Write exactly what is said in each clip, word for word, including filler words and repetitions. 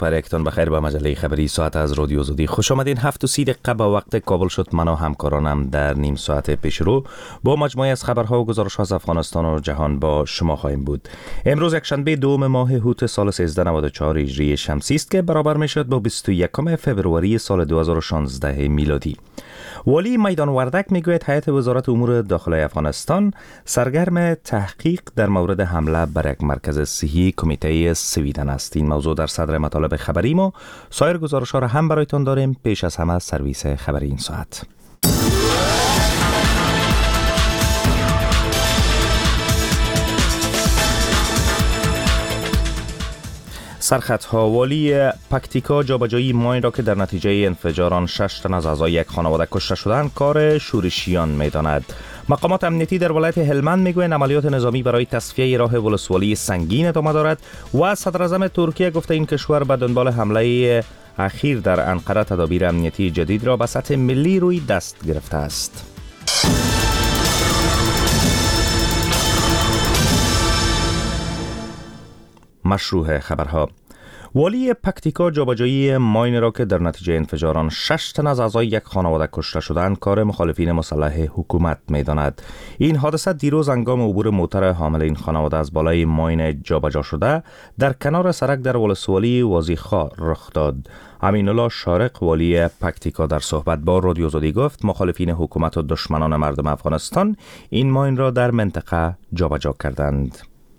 پرکتان بخیر به مجله خبری ساعت از رادیو زودی خوش آمدین. هفت و سی دقیقه با وقت کابل شد. من و همکارانم در نیم ساعت پیش رو با مجموعه از خبرها و گزارش‌ها از افغانستان و جهان با شما خواهیم بود. امروز یک شنبه دوم ماه هوت سال سیزده نود و چهار هجری شمسی است که برابر میشد با بیست و یکم فوریه سال دو هزار و شانزده میلادی. والی میدان وردک میگوید هیئت وزارت امور داخلی افغانستان سرگرم تحقیق در مورد حمله بر یک مرکز صحی کمیته سویدن است. این موضوع در صدر مطالب خبری ما. سایر گزارش‌ها را هم برایتان داریم. پیش از همه سرویس خبری این ساعت. سرخطها: والی پکتیکا جابجایی ماین را که در نتیجه انفجار آن شش تن از اعضای یک خانواده کشته شدند کار شورشیان می‌داند. مقامات امنیتی در ولایت هلمند میگویند عملیات نظامی برای تصفیه راه ولسوالی سنگین ادامه دارد و صدر اعظم ترکیه گفته این کشور به دنبال حمله اخیر در انقره تدابیر امنیتی جدید را به سطح ملی روی دست گرفته است. مشروع خبرها: والی پکتیکا جابجایی ماین را که در نتیجه انفجار آن شش تن از اعضای یک خانواده کشته شدند کار مخالفین مسلح حکومت می‌داند. این حادثه دیروز هنگام عبور موتر حامل این خانواده از بالای ماین جابجا شده در کنار سرک در ولسوالی وازیخا رخ داد. امین الله شارق والی پکتیکا در صحبت با رادیو زودی گفت مخالفین حکومت و دشمنان مردم افغانستان این ماین را در منطقه جابجا کردند.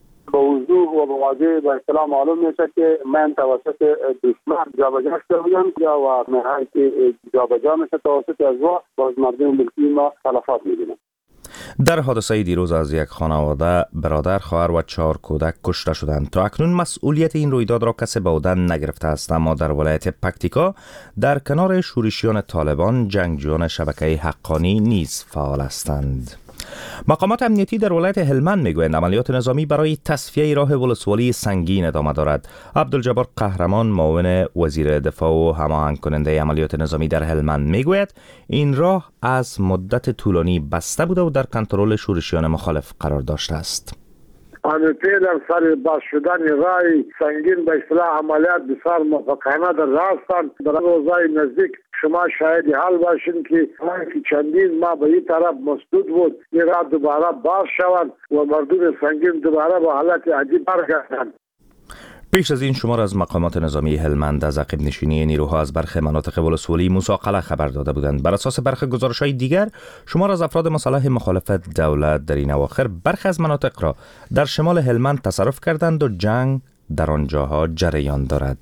و به واضح به اصطلاح معلوم میشه که من توسط دشمن جابجا شده بودم و نهایی که جابجا میشه توسط ازوا باز مردم ملکی ما تلفات میبینم. در حادثه دیروز از یک خانواده برادر، خواهر و چهار کودک کشته شدند. تا اکنون مسئولیت این رویداد را کسی به عهده نگرفته است، اما در ولایت پکتیکا در کنار شورشیان طالبان جنگجویان شبکه حقانی نیز فعال هستند. مقامات امنیتی در ولایت هلمند میگویند عملیات نظامی برای تصفیه راه ولسوالی سنگین ادامه دارد. عبدالجبار قهرمان معاون وزیر دفاع و هماهنگ کننده عملیات نظامی در هلمند میگوید این راه از مدت طولانی بسته بوده و در کنترل شورشیان مخالف قرار داشته است. همیشه در سر باز شدن رای سنگین به اصطلاح عملیات بسیار موفقانه در راه هستند. در روزهای نزدیک شما شاهد حال باشین که چندین ماه به این طرف مسدود بود، این راه دوباره باز شوند و مردم سنگین دوباره به حالت عجیب برگردند. پیش از این شمار از مقامات نظامی هلمند از عقب نشینی نیروها از برخی مناطق ولسوالی موسی قلعه خبر داده بودند. بر اساس برخی گزارش‌های دیگر شمار از افراد مسلح مخالف دولت در این اواخر برخی از مناطق را در شمال هلمند تصرف کردند و جنگ در آنجاها جریان دارد.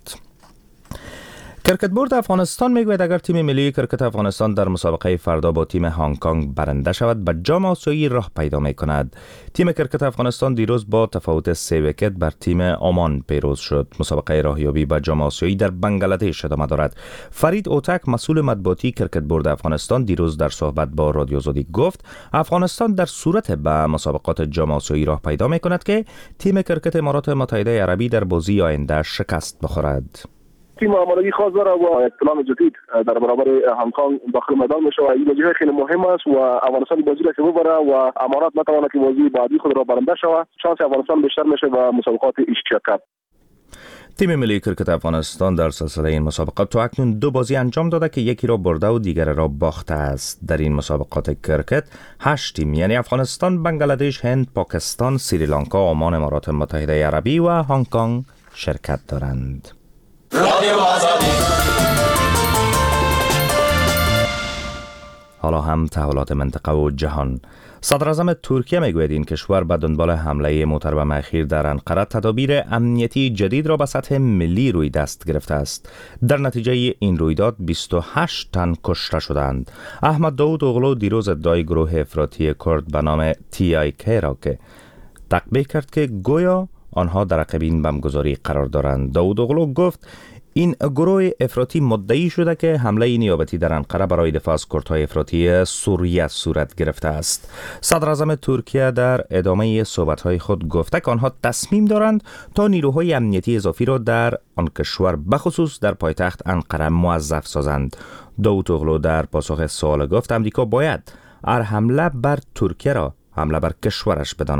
کرکت بورد افغانستان میگوید اگر تیم ملی کرکت افغانستان در مسابقه فردا با تیم هنگ کنگ برنده شود به جام آسیایی راه پیدا می کند. تیم کرکت افغانستان دیروز با تفاوت سه ویکت بر تیم عمان پیروز شد. مسابقه راهیابی به جام آسیایی در بنگلادش ادامه دارد. فرید اوتک مسئول مطبوعاتی کرکت بورد افغانستان دیروز در صحبت با رادیو زودی گفت افغانستان در صورت به مسابقات جام آسیایی راه پیدا می کند که تیم کرکت امارات متحده عربی در بازی آینده شکست بخورد. تیم آمادگی خاص داره و اطلاع جدید در برابر هنگ کنگ داخل میدان میشه و این بازی خیلی مهم است و افغانستان بازی را که ببره و امارات نتواند که بازی بعدی خود را برنده شود، شانس افغانستان بیشتر میشه و مسابقات ایشیا کاپ. تیم ملی کرکت افغانستان در سلسله این مسابقات تا اکنون دو بازی انجام داده که یکی را برده و دیگر را باخته است. در این مسابقات کرکت هشت تیم یعنی افغانستان، بنگلادش، هند، پاکستان، سریلانکا، عمان، امارات متحده عربی و هنگ کنگ شرکت دارند. حالا هم تحولات منطقه و جهان. صدر اعظم ترکیه میگوید این کشور به دنبال حمله موتر بم اخیر در انقره تدابیر امنیتی جدید را به سطح ملی روی دست گرفته است. در نتیجه این رویداد بیست و هشت تن کشته شدند. احمد داود اوغلو دیروز ادعای گروه افراطی کرد به نام تی آی کی را که تقبیح کرد که گویا آنها در عقب این بمبگذاری قرار دارند. داود اوغلو گفت این گروه افراطی مدعی شده که حمله نیابتی در انقره برای دفاع از کردهای افراطی سوریه صورت گرفته است. صدر اعظم ترکیه در ادامه صحبت‌های خود گفته که آنها تصمیم دارند تا نیروهای امنیتی اضافی را در آن کشور بخصوص در پایتخت انقره موظف سازند. داود اوغلو در پاسخ سوال گفت امریکا باید هر حمله بر ترکیه را حمله بر کشورش بداند.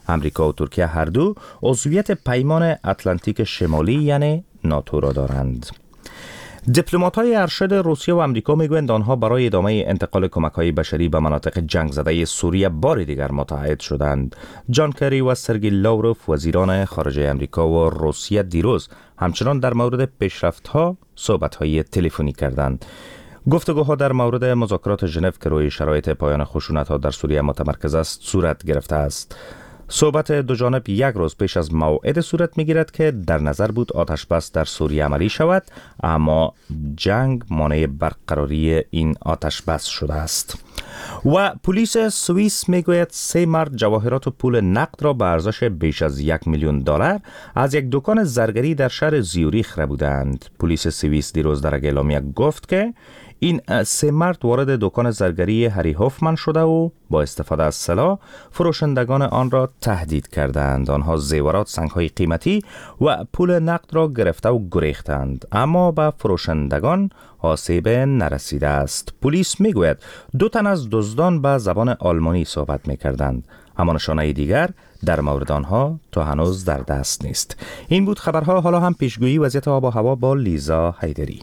امریکا و ترکیه هر دو عضویت پیمان اتلانتیک شمالی یعنی ناتو را دارند. دیپلمات‌های ارشد روسیه و آمریکا میگویند آنها برای ادامه انتقال کمک‌های بشری به مناطق جنگ زده سوریه بار دیگر متحد شدند. جان کری و سرگئی لاوروف وزیران خارجه آمریکا و روسیه دیروز همچنان در مورد پیشرفت‌ها صحبت‌های تلفنی کردند. گفتگوها در مورد مذاکرات ژنو که روی شرایط پایان خشونت‌ها در سوریه متمرکز است صورت گرفته است. صحبت دو جانب یک روز پیش از موعد صورت می‌گیرد که در نظر بود آتش بس در سوریه عملی شود، اما جنگ مانع برقراری این آتش بس شده است. و پلیس سوئیس میگوید سه مرد جواهرات و پول نقد را به ارزش بیش از یک میلیون دلار از یک دکان زرگری در شهر زیوریخ بردند. پلیس سوئیس دیروز در اعلامیه گفت که این سه مرد وارد دکان زرگری هری هوفمن شده و با استفاده از سلاح فروشندگان آن را تهدید کردند. آنها زیورات، سنگ‌های قیمتی و پول نقد را گرفته و گریختند، اما به فروشندگان آسیب نرسیده است. پلیس میگوید دو تن از دزدان به زبان آلمانی صحبت میکردند، اما نشانه دیگر در مورد آنها تا هنوز در دست نیست. این بود خبرها. حالا هم پیشگویی وضعیت آب و هوا با لیزا حیدری.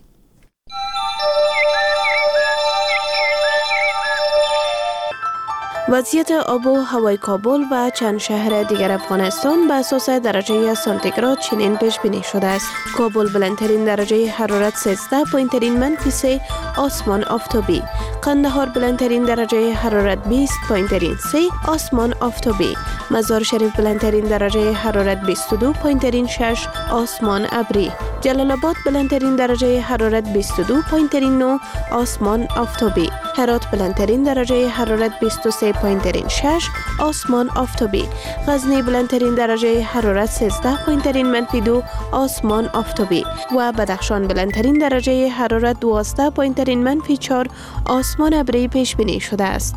وضعیت آب و هوای کابل و چند شهر دیگر افغانستان به اساس درجه سانتیگراد چنین پیش بینی شده است. کابل بلندترین درجه حرارت سیزده پایینترین منفی سه آسمان آفتابی. قندهار بلندترین درجه حرارت بیست پایینترین سه آسمان آفتابی. مزار شریف بلندترین درجه حرارت بیست و دو پایینترین شش آسمان ابری. جلال آباد بلندترین درجه حرارت بیست و دو پایینترین نه آسمان آفتابی. هرات بلندترین درجه حرارت بیست و سه پایینترین شش آسمان آفتابی. غزنی بلندترین درجه حرارت سیزده پایینترین منفی دو آسمان آفتابی و بدخشان بلندترین درجه حرارت دوازده پایینترین منفی چهار آسمان ابری پیش بینی شده است.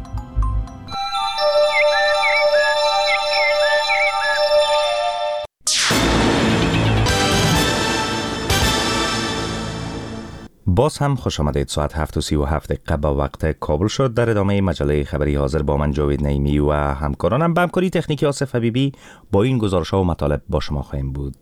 باز هم خوش آمدید. ساعت هفت و سی و هفت دقیقه با وقت کابل شد. در ادامه مجله خبری حاضر با من جاوید نعیمی و همکارانم به همکاری تکنیکی آصف حبیبی با این گزارش‌ها و مطالب با شما خواهیم بود.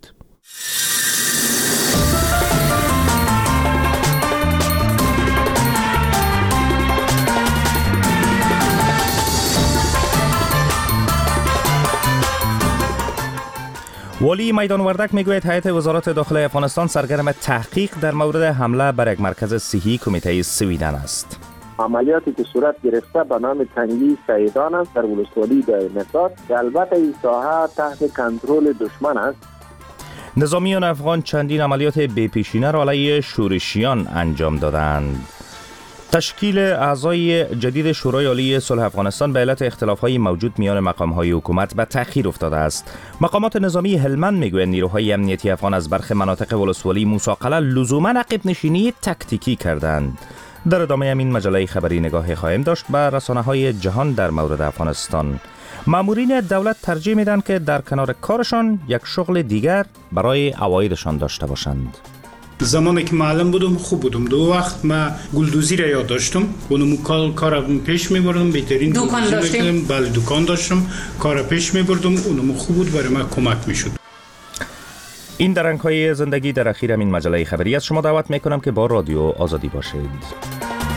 والی میدان وردک میگوید هیئت وزارت داخله افغانستان سرگرم تحقیق در مورد حمله بر یک مرکز صحی کمیته سویدن است. عملیاتی که صورت گرفته به نام تنگی سیدان است در ولسوالی دایمتاد که البته این ساحه تحت کنترل دشمن است. نظامیان افغان چندین عملیات بی‌پیشینه را علیه شورشیان انجام دادند. تشکیل اعضای جدید شورای عالی صلح افغانستان به علت اختلاف‌های موجود میان مقام‌های حکومت به تأخیر افتاده است. مقامات نظامی هلمند میگویند نیروهای امنیتی افغان از برخی مناطق ولسوالی موسی قلعه لزوما عقب نشینی تکتیکی کردند. در ادامه همین مجله خبری نگاهی خواهیم داشت به رسانه‌های جهان در مورد افغانستان. مامورین دولت ترجیح میدن که در کنار کارشان یک شغل دیگر برای عوایدشان داشته باشند. زمانی که معلم بودم خوب بودم. دو وقت ما گلدوزی را یاد داشتم. اونم کار کارم پیش میبردم. بهترین دکان داشتم. بله دکان داشتم. کار پیش میبردم. اونم خوب بود برای ما کمک میشد. این درنگ‌های زندگی در اخیر این مجله خبری از شما دعوت میکنم که با رادیو آزادی باشید.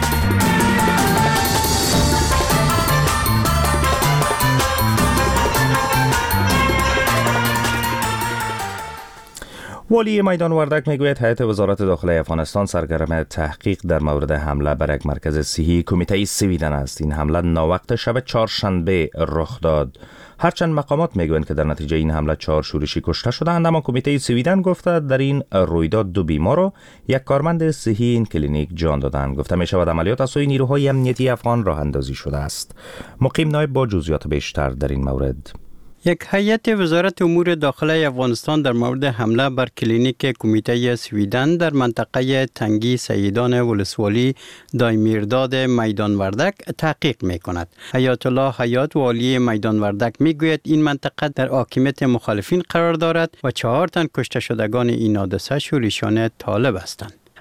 والی میدان وردک میگوید هیئت وزارت داخله افغانستان سرگرم تحقیق در مورد حمله بر یک مرکز صحی کمیته سویدن است. این حمله ناوقت شب چهارشنبه رخ داد. هرچند مقامات میگویند که در نتیجه این حمله چهار شورشی کشته شدند، اما کمیته سویدن گفته در این رویداد دو بیمار و یک کارمند صحی این کلینیک جان دادند. گفته می شود عملیات از سوی نیروهای امنیتی افغان راه اندازی شده است. مقیم نایب با جزئیات بیشتر در این مورد. یک هیئت وزارت امور داخله افغانستان در مورد حمله بر کلینیک کمیته سویدن در منطقه تنگی سیدان ولسوالی دایمیرداد میدان وردک تحقیق می کند. حیات الله حیات والی میدان وردک می گوید این منطقه در حاکمیت مخالفین قرار دارد و چهار تن کشته شدگان این حادثه شورشیان طالب هستند.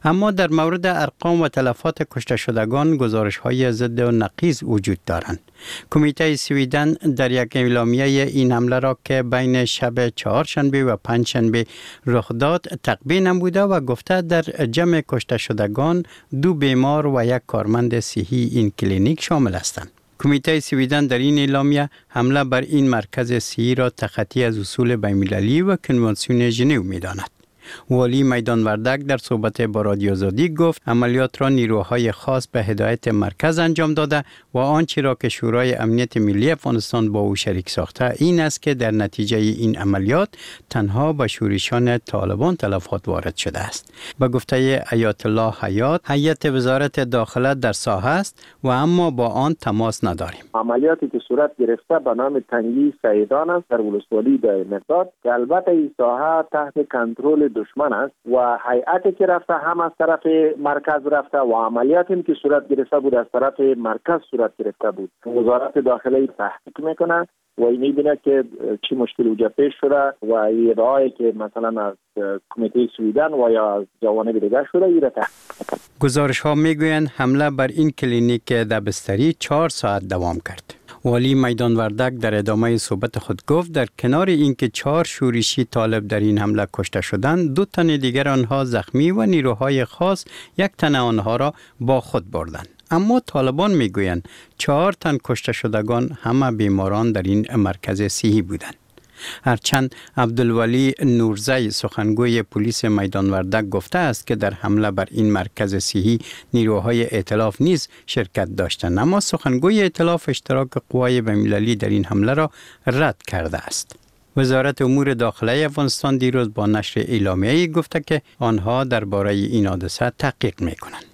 اما در مورد ارقام و تلفات کشته شدگان گزارش های ضد و نقیض وجود دارند. کمیته سویدن در یک اعلامیه این حمله را که بین شب چهارشنبه و پنجشنبه رخ داد تقبیح نموده و گفته در جمع کشته شدگان دو بیمار و یک کارمند صحی این کلینیک شامل هستند. کمیته سویدن در این اعلامیه حمله بر این مرکز صحی را تخطی از اصول بین‌المللی و کنوانسیون ژنو می‌داند. والی میدان وردک در صحبت با رادیو آزادی گفت عملیات را نیروهای خاص به هدایت مرکز انجام داده و آنچه را که شورای امنیت ملی افغانستان با او شریک ساخته این است که در نتیجه این عملیات تنها به شورشیان طالبان تلفات وارد شده است. به گفته آیت الله حیات، هیئت وزارت داخله در ساحه است و اما با آن تماس نداریم. عملیاتی که صورت گرفته به نام تنگی سیدان است در ولسوالی دای مرداد که البته این ساحه تحت کنترل دشمن است و هیئتی که رفته هم از طرف مرکز رفته و عملیاتی که صورت گرفته بود از طرف مرکز صورت گرفته بود. وزارت داخله تحقیق میکنه و این میبینه که چی مشکل وجود پیش شده و ادعایی که مثلا از کمیته سویدن و یا از جوانب دیگر شده این را تحقیق. گزارش ها میگویند حمله بر این کلینیک دبستری چهار ساعت دوام کرد. والی میدان وردک در ادامه صحبت خود گفت در کنار اینکه چهار شورشی طالب در این حمله کشته شدند، دو تن دیگر آنها زخمی و نیروهای خاص یک تن آنها را با خود بردند. اما طالبان میگویند چهار تن کشته شدگان همه بیماران در این مرکز صحی بودند. هرچند عبدالولی نورزی سخنگوی پلیس میدان وردک گفته است که در حمله بر این مرکز صحی نیروهای ائتلاف نیز شرکت داشتند، اما سخنگوی ائتلاف اشتراک قوای بین‌المللی در این حمله را رد کرده است. وزارت امور داخلی افغانستان دیروز با نشر اعلامیه‌ای گفته که آنها درباره این حادثه تحقیق می‌کنند.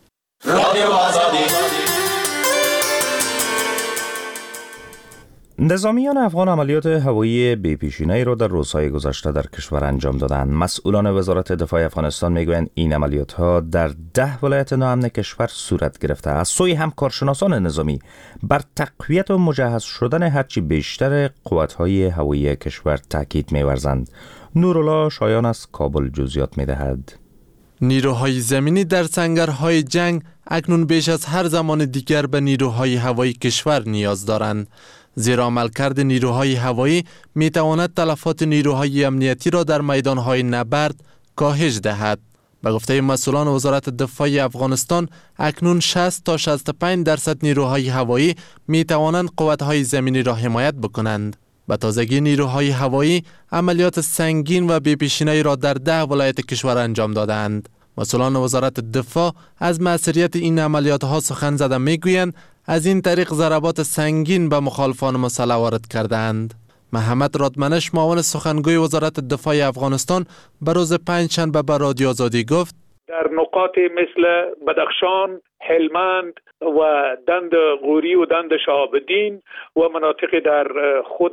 نظامیان افغان عملیات هوایی بی‌پیشینه‌ای را در روزهای گذشته در کشور انجام دادند. مسئولان وزارت دفاع افغانستان میگویند این عملیات‌ها در ده ولایت ناامن کشور صورت گرفته. از سوی هم کارشناسان نظامی بر تقویت و مجهز شدن هرچی بیشتر قوت‌های هوایی کشور تاکید می‌ورزند. نورالله شایان از کابل جزئیات می‌دهد. نیروهای زمینی در سنگرهای جنگ اکنون بیش از هر زمان دیگر به نیروهای هوایی کشور نیاز دارند، زیرا عملکرد نیروهای هوایی می تواند تلفات نیروهای امنیتی را در میدانهای نبرد کاهش دهد. به گفته مسئولان وزارت دفاع افغانستان اکنون شصت تا شصت و پنج درصد نیروهای هوایی می توانند قوت‌های زمینی را حمایت بکنند. به تازگی نیروهای هوایی عملیات سنگین و بی‌پیشینه‌ای را در ده ولایت کشور انجام دادند. مسئولان وزارت دفاع از مؤثریت این عملیات ها سخن زده میگویند از این طریق ضربات سنگین به مخالفان مسلح وارد کردند. محمد رادمنش معاون سخنگوی وزارت دفاع افغانستان به روز پنجشنبه به رادیو آزادی گفت در نقاط مثل بدخشان، هلمند و دند غوری و دند شهاب‌الدین و مناطق در خود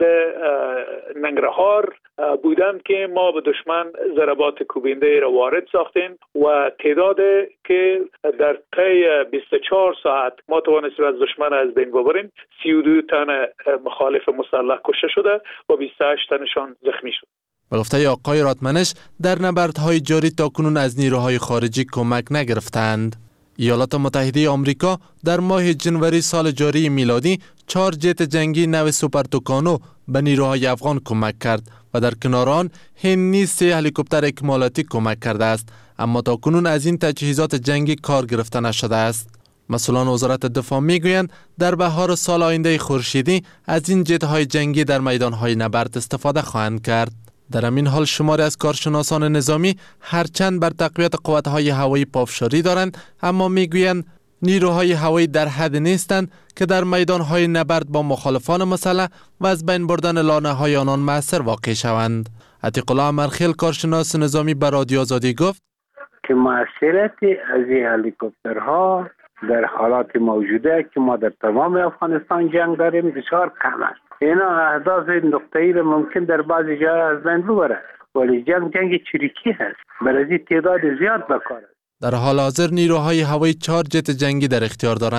ننگرهار بودند که ما به دشمن ضربات کوبنده را وارد ساختیم و تعداد که در طی بیست و چهار ساعت ما توانستیم از دشمن از بین ببریم. سی و دو تن مخالف مسلح کشته شده و بیست و هشت تنشان زخمی شد. به گفته آقای رادمنش در نبردهای جاری تاکنون از نیروهای خارجی کمک نگرفتند. ایالات متحده آمریکا در ماه جنوری سال جاری میلادی چهار جت جنگی نو سوپر توکانو به نیروهای افغان کمک کرد و در کنار آن هند نیز سه هلیکوپتر اکمالاتی کمک کرده است، اما تاکنون از این تجهیزات جنگی کار گرفته نشده است. مسئولان وزارت دفاع میگویند در بهار سال آینده خورشیدی از این جت‌های جنگی در میدان‌های نبرد استفاده خواهند کرد. در همین حال شماری از کارشناسان نظامی هرچند بر تقویت قوت‌های هوایی پافشاری دارند، اما میگویند نیروهای هوایی در حد نیستند که در میدان‌های نبرد با مخالفان مسلح و از بین بردن لانه‌های آنان مؤثر واقع شوند. عتیق الله امرخیل کارشناس نظامی به رادیو آزادی گفت که مؤثریت از این هلیکوپترها در حالات موجوده که ما در تمام افغانستان جنگ داریم بسیار کم است. اینا اهداف نقطه‌ای را ممکن در بعضی جاها از بین ببره، ولی جنگ جنگ چریکی هست، برای تعداد زیاد بکار است. در حال حاضر نیروهای هوایی چهار جت جنگی در اختیار دارند.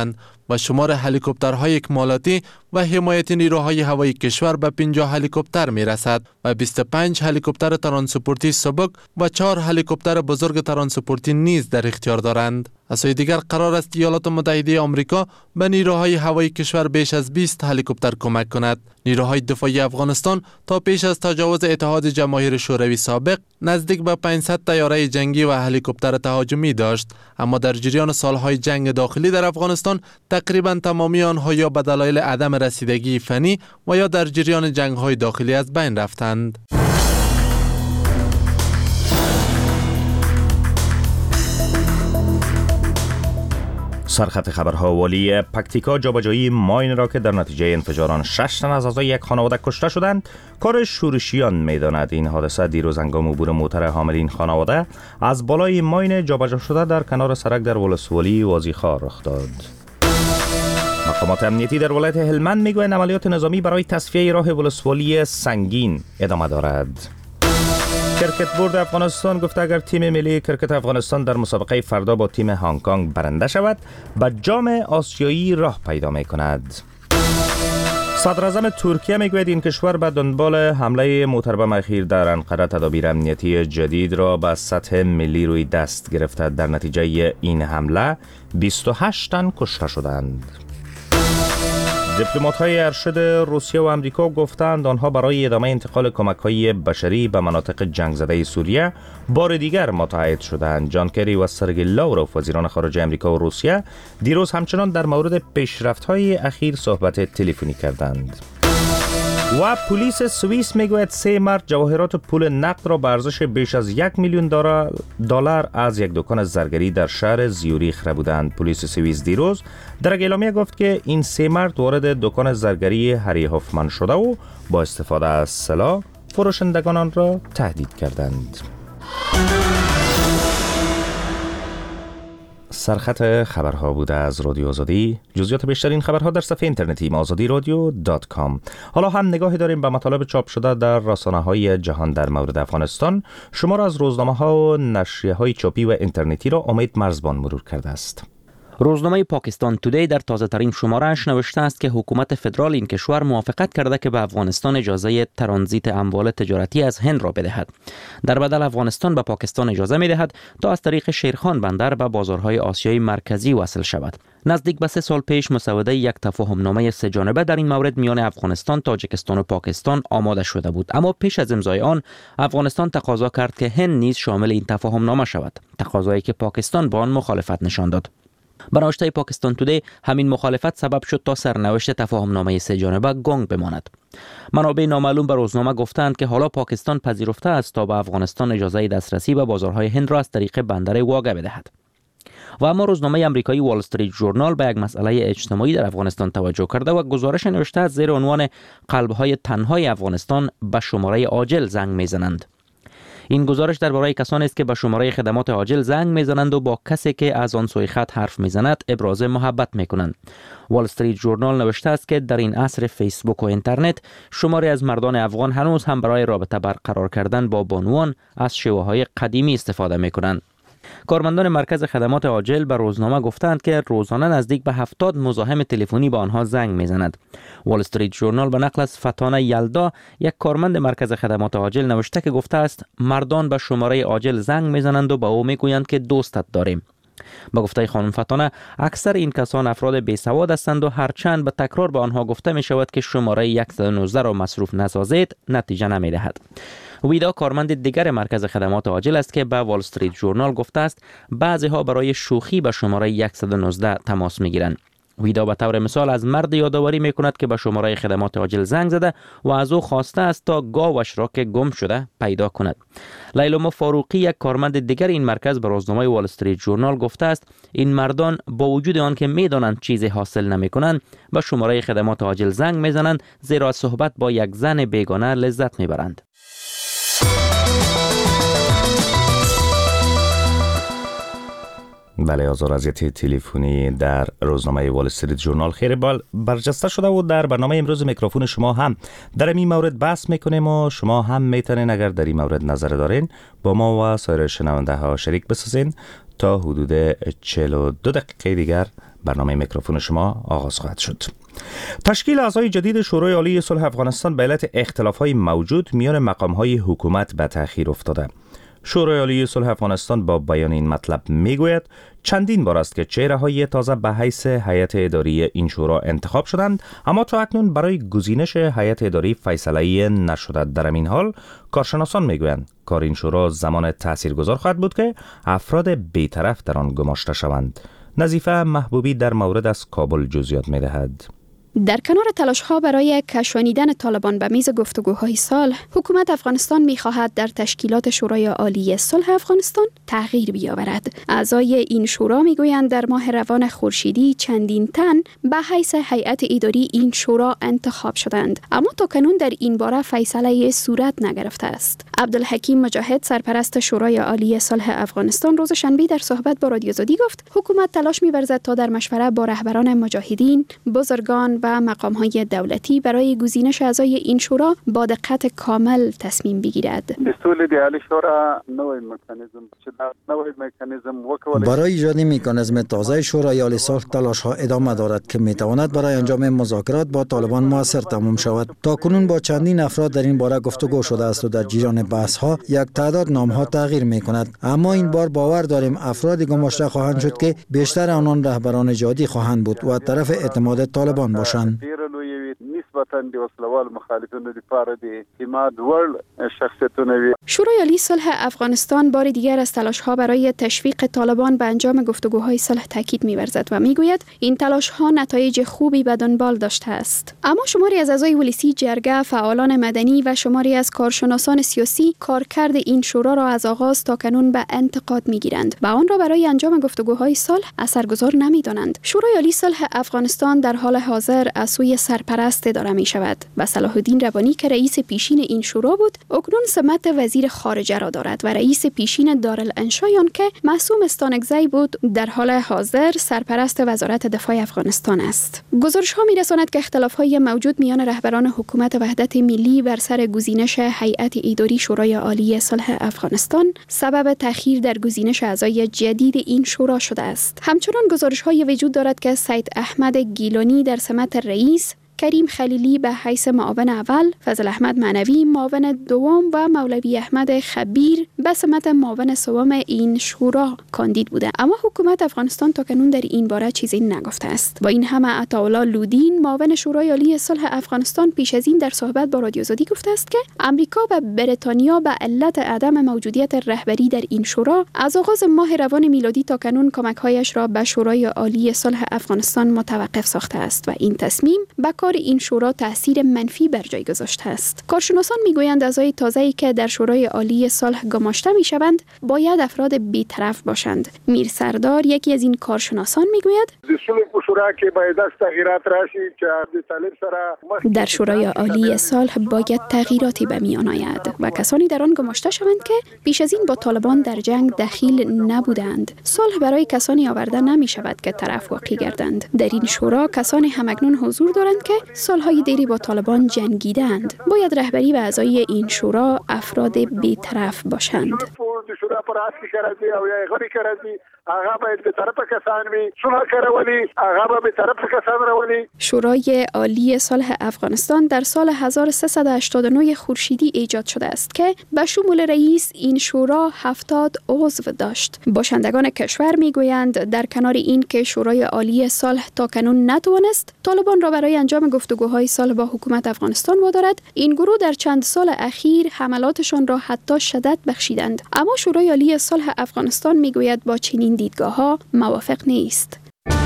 و شمار هلیکوپترهای اکمالاتی و حمایت نیروهای هوایی کشور به پنجاه هلیکوپتر می رسد و بیست و پنج هلیکوپتر ترانسپورتی سبک و چهار هلیکوپتر بزرگ ترانسپورتی نیز در اختیار دارند. از سوی دیگر قرار است ایالات متحده آمریکا به نیروهای هوایی کشور بیش از بیست هلیکوپتر کمک کند. نیروهای دفاعی افغانستان تا پیش از تجاوز اتحاد جماهیر شوروی سابق نزدیک به پانصد طیاره جنگی و هلیکوپتر تهاجمی داشت، اما در جریان سالهای جنگ داخلی در افغانستان تقریبا تمامی آنها یا به دلایل عدم رسیدگی فنی و یا در جریان جنگ‌های داخلی از بین رفتند. سرخط خبرها والی پکتیکا جابجایی ماین را که در نتیجه انفجار شش تن از اعضای یک خانواده کشته شدند کار شورشیان می‌داند. این حادثه دیروز هنگام عبور موتر حامل این خانواده از بالای ماین جابجا شده در کنار سرک در ولسوالی وازیخوار رخ داد. مقامات امنیتی در ولایت هلمند میگویند عملیات نظامی برای تصفیه راه ولسوالی سنگین ادامه دارد. کرکت بورد افغانستان گفته اگر تیم ملی کرکت افغانستان در مسابقه فردا با تیم هنگ کنگ برنده شود به جام آسیایی راه پیدا می کند. صدر اعظم ترکیه میگوید این کشور به دنبال حمله محترم اخیر در انقره تدابیر امنیتی جدید را به سطح ملی روی دست گرفته. در نتیجه این حمله بیست و هشت تن کشته شدند. دیپلمات‌های ارشد روسیه و آمریکا گفتند آنها برای ادامه انتقال کمک‌های بشری به مناطق جنگ زده سوریه بار دیگر متحد شدند. جان کری و سرگئی لاوروف وزیران خارجه آمریکا و روسیه دیروز همچنان در مورد پیشرفت‌های اخیر صحبت تلفنی کردند. و پلیس سوئیس میگوید سه مرد جواهرات پول نقد را به ارزش بیش از یک میلیون دلار از یک دکان زرگری در شهر زیوریخ بردند. پلیس سوئیس دیروز در اعلامیه گفت که این سه مرد وارد دکان زرگری هری هوفمن شده و با استفاده از سلاح فروشندگان آن را تهدید کردند. سرخط خبرها بوده از رادیو آزادی. جزئیات بیشتر این خبرها در صفحه اینترنتی آزادی رادیو دات کام. حالا هم نگاهی داریم به مطالب چاپ شده در رسانه‌های جهان در مورد افغانستان. شما را از روزنامه‌ها و نشریه‌های چاپی و اینترنتی را امید مرزبان مرور کرده است. روزنامه پاکستان تودی در تازه‌ترین شماره‌اش نوشته است که حکومت فدرال این کشور موافقت کرده که به افغانستان اجازه ترانزیت اموال تجارتی از هند را بدهد. در بدل افغانستان به پاکستان اجازه می‌دهد تا از طریق شیرخان بندر به بازارهای آسیای مرکزی وصل شود. نزدیک به سه سال پیش مسوده یک تفاهمنامه سه جانبه در این مورد میان افغانستان، تاجیکستان و پاکستان آماده شده بود، اما پیش از امضای آن افغانستان تقاضا کرد که هند نیز شامل این تفاهمنامه شود، تقاضایی که پاکستان با آن مخالفت نشان داد. به نوشته پاکستان تودی همین مخالفت سبب شد تا سرنوشت تفاهمنامه سه جانبه گنگ بماند. منابع نامعلوم به روزنامه گفتند که حالا پاکستان پذیرفته است تا به افغانستان اجازه دسترسی به بازارهای هند را از طریق بندر واگه بدهد. و اما روزنامه آمریکایی وال استریت ژورنال به یک مسئله اجتماعی در افغانستان توجه کرده و گزارش نوشته است زیر عنوان قلب‌های تنهای افغانستان به شماره عاجل زنگ میزنند. این گزارش درباره کسانی است که به شماره خدمات عاجل زنگ میزنند و با کسی که از آن سوی خط حرف میزند ابراز محبت میکنند. وال استریت ژورنال نوشته است که در این عصر فیسبوک و اینترنت شماری از مردان افغان هنوز هم برای رابطه برقرار کردن با بانوان از شیوه‌های قدیمی استفاده میکنند. کارمندان مرکز خدمات عاجل به روزنامه گفتند که روزانه نزدیک به هفتاد مزاحم تلفنی به آنها زنگ میزند. وال استریت ژورنال به نقل از فتانه یلدا، یک کارمند مرکز خدمات عاجل، نوشته که گفته است مردان به شماره عاجل زنگ میزنند و به او میگویند که دوستت داریم. با گفته خانم فتانه اکثر این کسان افراد بیسواد هستند و هرچند به تکرار به آنها گفته می شود که شماره صد و نوزده را مصروف نسازید نتیجه نمی دهد. ویدا کارمند دیگر مرکز خدمات عاجل است که به وال استریت ژورنال گفته است بعضی ها برای شوخی به شماره صد و نوزده تماس می گیرند. ویدا به طور مثال از مرد یادآوری می کند که به شماره خدمات عاجل زنگ زده و از او خواسته است تا گاوش را که گم شده پیدا کند. لیلوما فاروقی، یک کارمند دیگر این مرکز، به روزنامه وال استریت ژورنال گفته است این مردان با وجود آن که می دانند چیزی حاصل نمی کنند به شماره خدمات عاجل زنگ می زنند، زیرا صحبت با یک زن بیگانه لذت می برند. بله، آزار اذیت تلفنی در روزنامه وال استریت ژورنال خیلی بال برجسته شده و در برنامه امروز میکروفون شما هم در این مورد بحث میکنیم و شما هم میتونین اگر در این مورد نظر دارین با ما و سایر شنونده ها شریک بسازین تا حدود چهل و دو دقیقه دیگر برنامه میکروفون شما آغاز خواهد شد. تشکیل اعضای جدید شورای عالی صلح افغانستان به علت اختلاف‌های موجود میان مقام‌های حکومت به تأخیر افتاده. شورای عالی صلح افغانستان با بیان این مطلب میگوید چندین بار است که چهره‌های تازه به حیث هیئت اداری این شورا انتخاب شدند، اما تا اکنون برای گزینش هیئت اداری فیصله‌ای نشده. در این حال کارشناسان میگویند کار این شورا زمان تاثیرگذار خواهد بود که افراد بی‌طرف در آن گماشته شوند. نظیفه محبوبی در مورد از کابل جزئیات می‌دهد. در کنار تلاش‌ها برای کشانیدن طالبان به میز گفتگوهای صلح، حکومت افغانستان می‌خواهد در تشکیلات شورای عالی صلح افغانستان تغییر بیاورد. اعضای این شورا می‌گویند در ماه روان خورشیدی چندین تن به حیث هیئت اداری این شورا انتخاب شدند، اما تاکنون در این باره فیصله صورت نگرفته است. عبدالحکیم مجاهد، سرپرست شورای عالی صلح افغانستان، روز شنبه در صحبت با رادیو آزادی گفت حکومت تلاش می‌ورزد تا در مشوره با رهبران مجاهدین، بزرگان و مقام‌های دولتی برای گزینش اعضای این شورا با دقت کامل تصمیم بگیرد. برای ایجاد مکانیزم تازه شورای عالی صلح تلاش‌ها ادامه دارد که می‌تواند برای انجام مذاکرات با طالبان موثر تمام شود. تاکنون با چندین افراد در این باره گفتگو شده است و در جریان بحث‌ها یک تعداد نام‌ها تغییر می‌کند، اما این بار باور داریم افرادی گماشته خواهند شد که بیشتر آنان رهبران جادی خواهند بود و طرف اعتماد طالبان باشند. شورای عالی صلح افغانستان بار دیگر از تلاش‌ها برای تشویق طالبان به انجام گفتگوهای صلح تاکید می‌ورزد و می‌گوید این تلاش‌ها نتایج خوبی به دنبال داشته است. اما شماری از اعضای ولسی جرگه، فعالان مدنی و شماری از کارشناسان سیاسی کارکرد این شورا را از آغاز تا کنون به انتقاد می‌گیرند و آن را برای انجام گفتگوهای صلح اثرگذار نمی‌دانند. شورای عالی صلح افغانستان در حال حاضر از سوی سرپرست اداره می شود و صلاح الدین ربانی که رئیس پیشین این شورا بود اکنون سمت وزیر خارجه را دارد و رئیس پیشین دارالانشایان که معصوم استانکزی بود در حال حاضر سرپرست وزارت دفاع افغانستان است. گزارش ها می رساند که اختلاف های موجود میان رهبران حکومت وحدت ملی بر سر گزینش هیئت اداری شورای عالی صلح افغانستان سبب تأخیر در گزینش اعضای جدید این شورا شده است. همچنان گزارش های وجود دارد که سید احمد گیلانی در سمت رئیس، کریم خلیلی به حیث معاون اول، فضل احمد معنوی معاون دوم و مولوی احمد خبیر به سمت معاون سوم این شورا کاندید بوده، اما حکومت افغانستان تاکنون در این باره چیزی نگفته است. با این همه عطاالله لودین معاون شورای عالی صلح افغانستان پیش از این در صحبت با رادیو آزادی گفته است که امریکا و بریتانیا به علت عدم موجودیت رهبری در این شورا از آغاز ماه روان میلادی تاکنون کمک‌هایش را به شورای عالی صلح افغانستان متوقف ساخته است و این تصمیم به این شورا تأثیر منفی بر جای گذاشته است. کارشناسان میگویند اعضای تازه‌ای که در شورای عالی صلح گماشته میشوند باید افراد بی‌طرف باشند. میر سردار یکی از این کارشناسان میگوید در شورای عالی صلح باید تغییراتی به میان آید و کسانی در آن گماشته شوند که پیش از این با طالبان در جنگ دخیل نبودند. صلح برای کسانی آورده نمی شود که طرف واقع گردند. در این شورا کسانی همکنون حضور دارند که سالهای دیری با طالبان جنگیدند. باید رهبری و اعضای این شورا افراد بی‌طرف باشند. شورای عالی صلح افغانستان در سال هزار و سیصد و هشتاد و نه خورشیدی ایجاد شده است که به شمول رئیس این شورا هفتاد عضو داشت. باشندگان کشور میگویند در کنار این که شورای عالی صلح تا کنون نتوانست طالبان را برای انجام گفتگوهای صلح با حکومت افغانستان وادارد، این گروه در چند سال اخیر حملاتشان را حتی شدت بخشیدند. اما شورای عالی صلح افغانستان میگوید با چنین دیدگاه‌ها موافق نیست.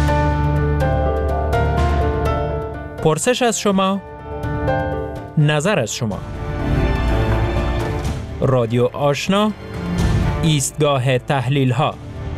پرسش از شما، نظر از شما. رادیو آشنا، ایستگاه تحلیل‌ها.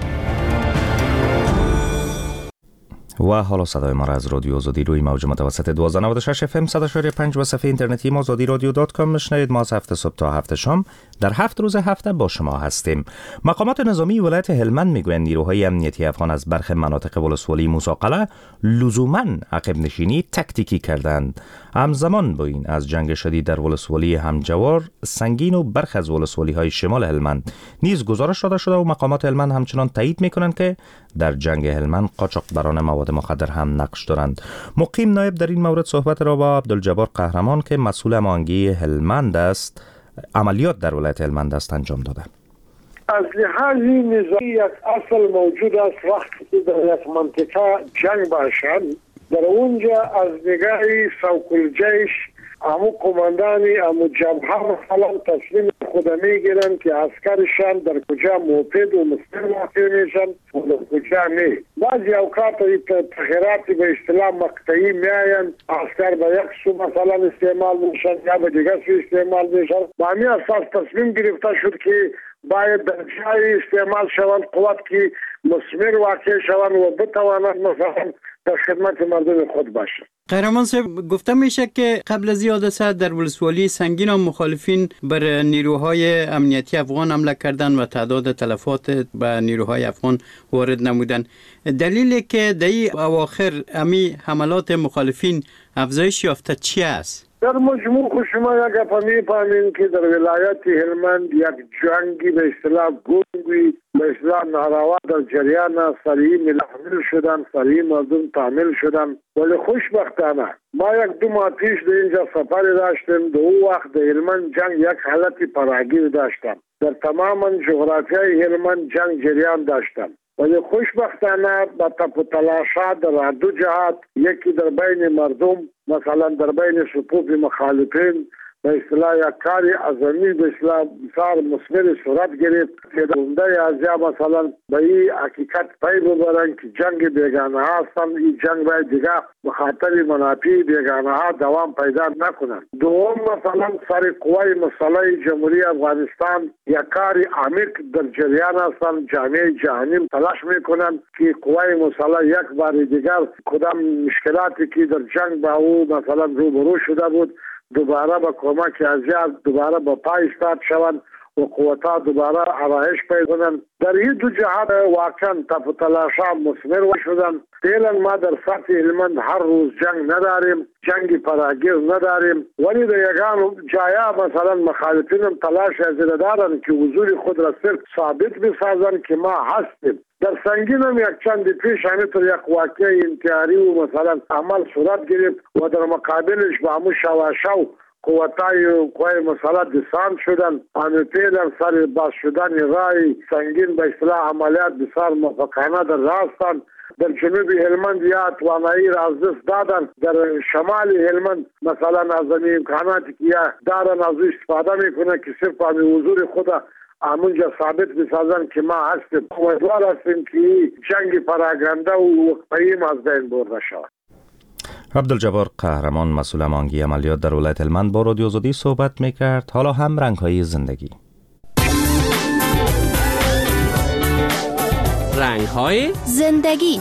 و حالا صدای ما را از رادیو آزادی روی موج متوسط دوازده نود و شش اف ام صد و پنج و صفحه اینترنتی ما آزادی رادیو دات کام میشنوید. ما از هفت صبح تا هفت شام در هفت روز هفته با شما هستیم. مقامات نظامی ولایت هلمند میگویند نیروهای امنیتی افغان از برخی مناطق ولسوالی موسی لزوما عقب نشینی تکتیکی کردند. همزمان با این از جنگ شدید در ولسوالی همجوار، سنگین و برخی از ولسوالی های شمال هلمند نیز گزارش داده شده و مقامات هلمند همچنان تایید میکنند که در جنگ هلمند قاچاقبران مواد مخدر هم نقش دارند. مقیم نایب در این مورد صحبت را با عبدالجبار قهرمان که مسئول امانگی هلمند است، عملیات در ولایت هلمند است، انجام داده. از لحاظ نظامی یک اصل موجود است وقتی که در یک منطقه جنگ باشد، در اونجا از نگاه سوکل جیش امو کماندانی امو جبهه مثلا تصمیم خود میگیرن که عسکرشان در کجا موپد و مستر واقع میشن و در کجا نه. بعضی اوقات تغییرات به اصطلاح مقطعی میاین، عسکر به یک سو مثلا استعمال میشن یا به دیگر سو استعمال میشن. با همین اساس تصمیم گرفته شد که باید در جای استعمال شوند قوت که مسمر واقع شوند و بتواند مثلا در خدمت مردم خود باشه. قهرمان صاحب، گفته میشه که قبل از این حادثه در ولسوالی سنگین هم مخالفین بر نیروهای امنیتی افغان حمله کردن و تعداد تلفات به نیروهای افغان وارد نمودن. دلیلی که در این اواخر امی حملات مخالفین افزایش یافته چی است؟ در مجموع خود شما یک اپا میفهمین که در ولایت هلمند یک جنگی به اصطلاح گنگی به اصطلاح ناروا در جریان است. سریع ملحمل شدن، سریع مردم تعمیل شدن، ولی خوشبختانه ما یک دو ماه پیش در اینجا سفر داشتیم. در او وقت در هلمند جنگ یک حالت پراگیر داشتم. در تمام جغرافیای هلمند جنگ جریان داشتم، ولی خوشبختانه با تپ و تلاشات در دو جهات، یکی در بین مردم مثلا در بین صفوف مخالفین به اصطلاح یک کاری عظیمی به اصطلاح بسیار مثمر صورت گرفت که عمده از یا مثلا به این حقیقت پی ببرن که جنگ بیگانه ها هستند. این جنگ باید دیگه بخاطر منافع بیگانه ها دوام پیدا نکنند. دوم مثلا سر قوای مسلح جمهوری افغانستان یک کاری عمیق در جریان هستند. جامعه جهانی تلاش میکنند که قوای مسلح یک بار دیگر کدام مشکلاتی که در جنگ با او مثلا روبرو شده بود دوباره با کمک ازیاد دوباره با پای استاد شوند و قوتا دوباره آرایش پیدا کنند. در این دو جهات واقعا تف و تلاشا مثمر شدن. فعلا ما در سطح هلمند هر روز جنگ نداریم، جنگ پراگیر نداریم، ولی در یگان جایا مثلا مخالفین هم تلاش از دارن که حضور خود را صرف ثابت بسازن که ما هستیم. در سنگین هم یک چند پیش همینطور یک واقع انتحاری و مثلا عمل صورت گرفت و در مقابلش با همون شواشو قوتای قوای مسلح دسان شدن. همه پیلن سر باز شدن رای سنگین به اصطلاح عملیات بسیار موفقانه در راستان. در جنوب هلمند یا توانایی را از دست دادن. در شمال هلمند مثلا از این امکاناتی که یا دارن از استفاده میکنن که صرف همین حضور خود همونجا ثابت بسازن که ما هستیم. امیدوار هستیم که جنگ پراگنده و وقتیم از بین برده شود. عبدالجبار قهرمان مسئول امانگی عملیات در ولایت هلمند با رادیو آزادی صحبت میکرد. حالا هم رنگ‌های زندگی. رنگ‌های زندگی.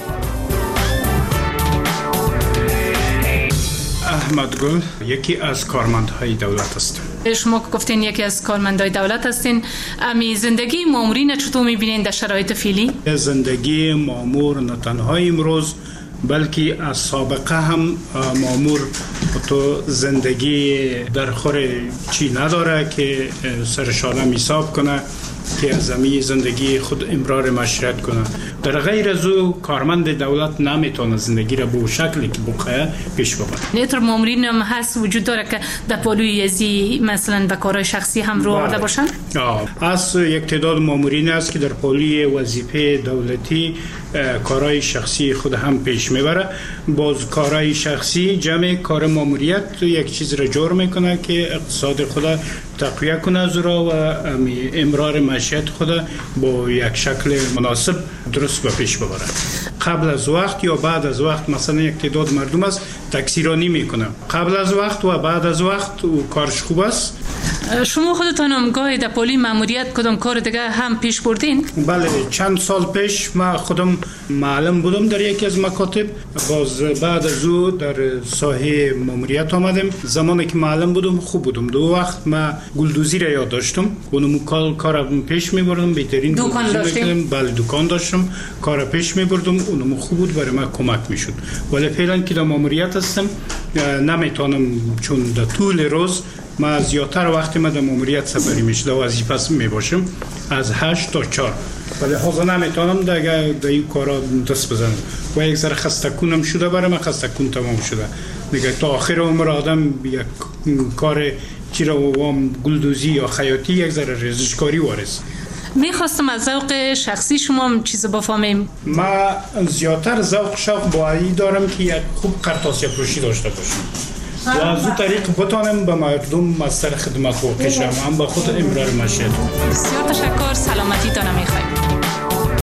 احمد گل یکی از کارمندهای دولت است. شما گفتین یکی از کارمندهای دولت هستین. امی زندگی مامورین چطور میبینین در شرایط فعلی؟ زندگی مامور نه تنها امروز بلکه از سابقه هم مامور تو زندگی در خور چی نداره که سرشانه حساب کنه که از زمین زندگی خود امرار معاشرت کنه. در غیر از او کارمند دولت نمیتونه زندگی را به شکلی که بخواه پیش ببره. نیتر مامورین هم هست وجود داره که در پالوی ازی مثلا به کارهای شخصی هم رو آورده باشن؟ آه از یک تعداد مامورین است که در پالوی وظیفه دولتی کارهای شخصی خود هم پیش میبره. باز کارهای شخصی جمع کار ماموریت یک چیز را جور میکنه که اقتصاد خود تقویه کنه زورا و امرار معیشت خود با یک شکل مناسب درست به پیش ببره. قبل از وقت یا بعد از وقت مثلا یک تعداد مردم است تکثیرانی میکنه. قبل از وقت و بعد از وقت و کارش خوب است شما خودتان هم گاهی در پلی ماموریت کدام کار دیگه هم پیش بردین؟ بله، چند سال پیش ما خودم معلم بودم در یکی از مکاتب. باز بعد از او در ساحه ماموریت آمدم. زمانی که معلم بودم خوب بودم. دو وقت ما گلدوزی را یاد داشتم. اونم کار کار پیش می‌بردم. بهترین دکان داشتم. بله، دکان داشتم. کار پیش می‌بردم. اونم خوب بود، برای ما کمک می‌شد. ولی فعلا که در ماموریت هستم نمیتونم، چون در طول روز ما زیادتر وقتی ما در ماموریت سفری میشه در وظیفه می باشم از هشت تا چهار. ولی حاضر نمیتونم دیگه در این کارا دست بزنم و یک ذره خسته کنم شده، برای من خسته کن تمام شده دیگه. تا آخر عمر آدم یک کار چی رو وام گلدوزی یا خیاطی یک ذره ریزشکاری وارث. میخواستم از ذوق شخصی شما هم چیز بفهمیم. ما زیادتر ذوق شوق با این دارم که یک خوب قرطاسی فروشی داشته باشم و از اون طریق بتانم به مردم از سر خدمت واقع شم، هم به خود امرار مشهد. بسیار تشکر، سلامتی تان میخوایم.